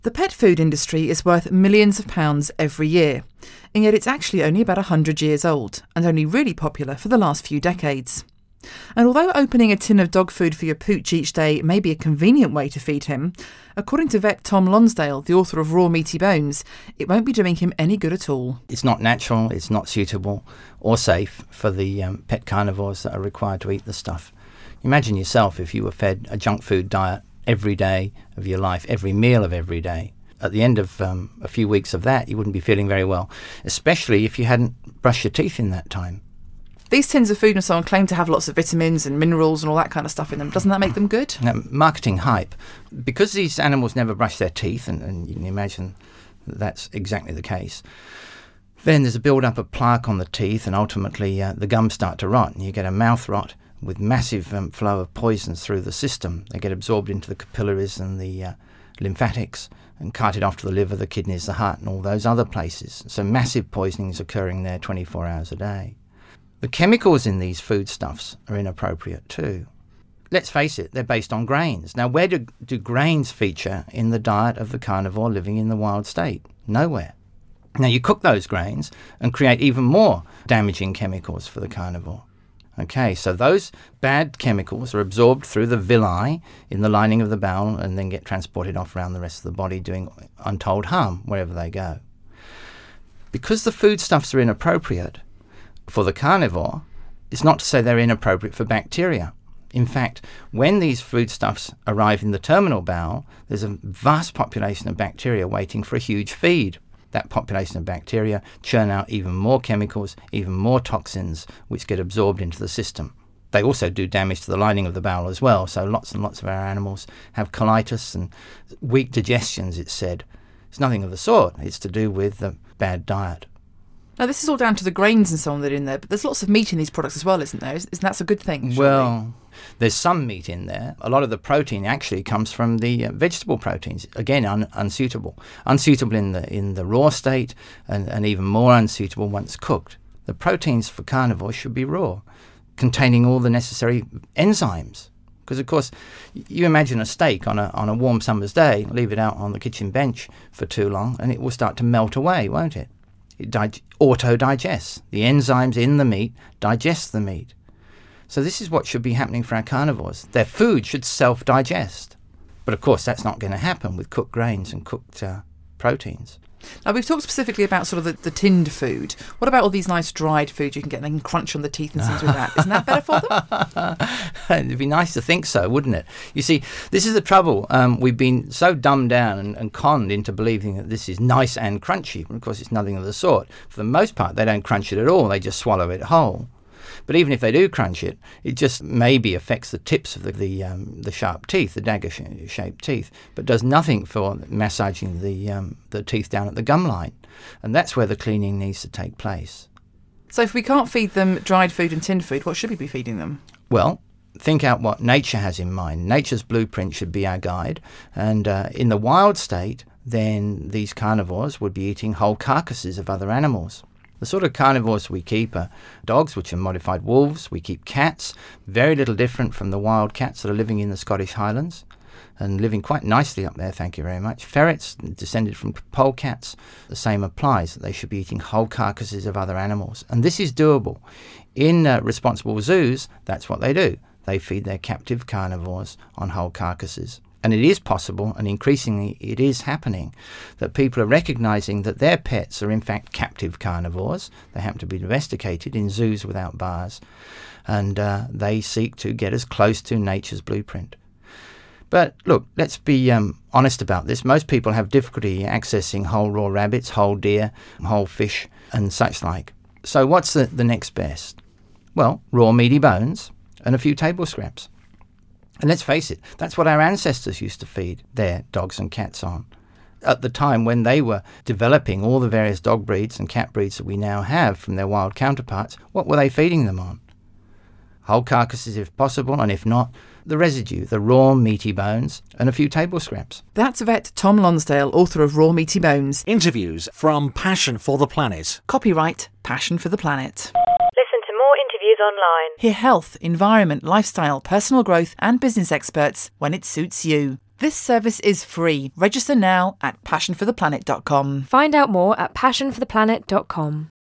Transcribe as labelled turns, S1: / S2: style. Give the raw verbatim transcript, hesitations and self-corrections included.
S1: The pet food industry is worth millions of pounds every year, and yet it's actually only about one hundred years old and only really popular for the last few decades. And although opening a tin of dog food for your pooch each day may be a convenient way to feed him, according to vet Tom Lonsdale, the author of Raw Meaty Bones, it won't be doing him any good at all.
S2: It's not natural, it's not suitable or safe for the um, pet carnivores that are required to eat the stuff. Imagine yourself if you were fed a junk food diet every day of your life, every meal of every day. At the end of um, a few weeks of that, you wouldn't be feeling very well, especially if you hadn't brushed your teeth in that time.
S1: These tins of food and so on claim to have lots of vitamins and minerals and all that kind of stuff in them. Doesn't that make them good?
S2: Now, marketing hype. Because these animals never brush their teeth, and, and you can imagine that that's exactly the case, then there's a build-up of plaque on the teeth, and ultimately uh, the gums start to rot, and you get a mouth rot with massive um, flow of poisons through the system. They get absorbed into the capillaries and the uh, lymphatics and carted off to the liver, the kidneys, the heart, and all those other places. So massive poisoning is occurring there twenty-four hours a day. The chemicals in these foodstuffs are inappropriate too. Let's face it, they're based on grains. Now, where do, do grains feature in the diet of the carnivore living in the wild state? Nowhere. Now, you cook those grains and create even more damaging chemicals for the carnivore. Okay, so those bad chemicals are absorbed through the villi in the lining of the bowel and then get transported off around the rest of the body, doing untold harm wherever they go. Because the foodstuffs are inappropriate for the carnivore, it's not to say they're inappropriate for bacteria. In fact, when these foodstuffs arrive in the terminal bowel, there's a vast population of bacteria waiting for a huge feed. That population of bacteria churn out even more chemicals, even more toxins, which get absorbed into the system. They also do damage to the lining of the bowel as well, so lots and lots of our animals have colitis and weak digestions, it's said. It's nothing of the sort. It's to do with the bad diet.
S1: Now, this is all down to the grains and so on that are in there, but there's lots of meat in these products as well, isn't there? Isn't that a good thing? Surely?
S2: Well, there's some meat in there. A lot of the protein actually comes from the uh, vegetable proteins. Again, un- unsuitable. Unsuitable in the in the raw state, and, and even more unsuitable once cooked. The proteins for carnivores should be raw, containing all the necessary enzymes. Because, of course, you imagine a steak on a on a warm summer's day, leave it out on the kitchen bench for too long, and it will start to melt away, won't it? It dig- auto-digests. The enzymes in the meat digest the meat. So this is what should be happening for our carnivores. Their food should self-digest. But of course, that's not going to happen with cooked grains and cooked uh, proteins.
S1: Now, we've talked specifically about sort of the, the tinned food. What about all these nice dried foods you can get and they can crunch on the teeth and things with that? Isn't that better for them?
S2: It'd be nice to think so, wouldn't it? You see, this is the trouble. Um, we've been so dumbed down and, and conned into believing that this is nice and crunchy. But of course, it's nothing of the sort. For the most part, they don't crunch it at all. They just swallow it whole. But even if they do crunch it, it just maybe affects the tips of the the, um, the sharp teeth, the dagger-shaped teeth, but does nothing for massaging the um, the teeth down at the gum line. And that's where the cleaning needs to take place.
S1: So if we can't feed them dried food and tinned food, what should we be feeding them?
S2: Well, think out what nature has in mind. Nature's blueprint should be our guide. And uh, in the wild state, then these carnivores would be eating whole carcasses of other animals. The sort of carnivores we keep are dogs, which are modified wolves. We keep cats, very little different from the wild cats that are living in the Scottish Highlands and living quite nicely up there, thank you very much. Ferrets, descended from polecats, the same applies. They should be eating whole carcasses of other animals. And this is doable. In uh, responsible zoos, that's what they do. They feed their captive carnivores on whole carcasses. And it is possible, and increasingly it is happening, that people are recognising that their pets are in fact captive carnivores. They happen to be domesticated in zoos without bars, and uh, they seek to get as close to nature's blueprint. But look, let's be um, honest about this. Most people have difficulty accessing whole raw rabbits, whole deer, whole fish, and such like. So what's the, the next best? Well, raw meaty bones and a few table scraps. And let's face it, that's what our ancestors used to feed their dogs and cats on. At the time when they were developing all the various dog breeds and cat breeds that we now have from their wild counterparts, what were they feeding them on? Whole carcasses if possible, and if not, the residue, the raw meaty bones, and a few table scraps.
S1: That's vet Tom Lonsdale, author of Raw Meaty Bones.
S3: Interviews from Passion for the Planet.
S1: Copyright Passion for the Planet.
S4: Listen to more interviews online.
S1: Hear health, environment, lifestyle, personal growth and business experts when it suits you. This service is free. Register now at passion for the planet dot com.
S4: Find out more at passion for the planet dot com.